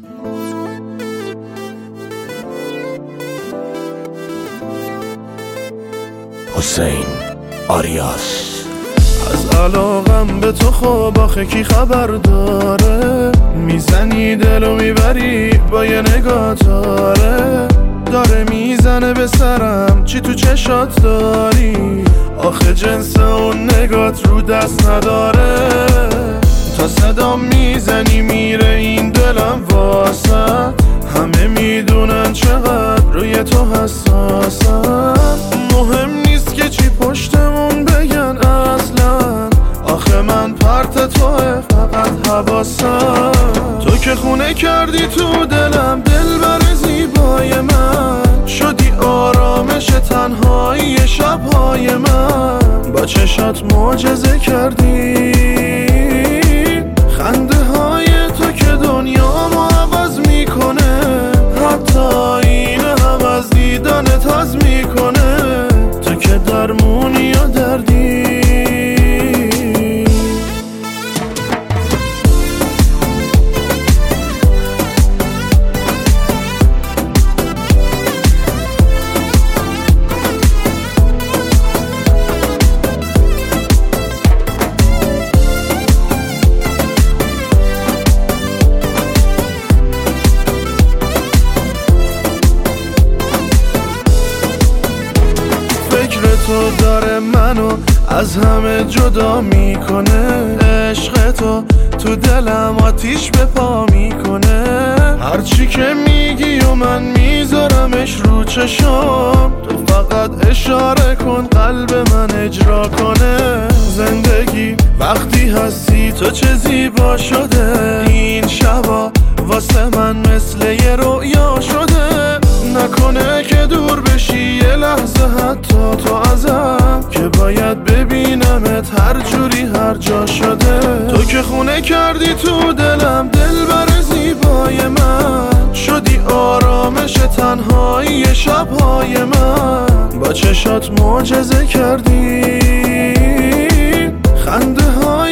حسین آریاس. از علاقم به تو خب آخه کی خبر داره؟ میزنی دل و میبری با یه نگاه داره میزنه به سرم چی تو چشات داری؟ آخه جنس اون نگات رو دست نداره. تا صدا میزنی میره این دلم واسط، همه میدونن چقدر روی تو حساسم. مهم نیست که چی پشتمون بگن اصلا، آخه من پرت توه فقط حواسم. تو که خونه کردی تو دلم دلبر زیبای من، شدی آرامش تنهایی شبهای من. با چشات معجزه کردی، خنده های تو که دنیامو عوض میکنه، حتی اینه هم از دیدنت حظ میکنه. تو که درمونی یا دردی. تو داره منو از همه جدا میکنه، عشق تو دلم آتیش به پا میکنه. هرچی که میگی و من میذارمش رو چشام، تو فقط اشاره کن قلب من اجرا کنه. زندگی وقتی هستی تو چه زیبا شده، این شبا واسه من مثل یه رویا شده. نکنه که دور بشی یه لحظه حتی تو ازم، که باید ببینمت هر جوری هر جا شده. تو که خونه کردی تو دلم دلبر زیبای من، شدی آرامش تنهایی شبهای من. با چشات معجزه کردی، خنده ها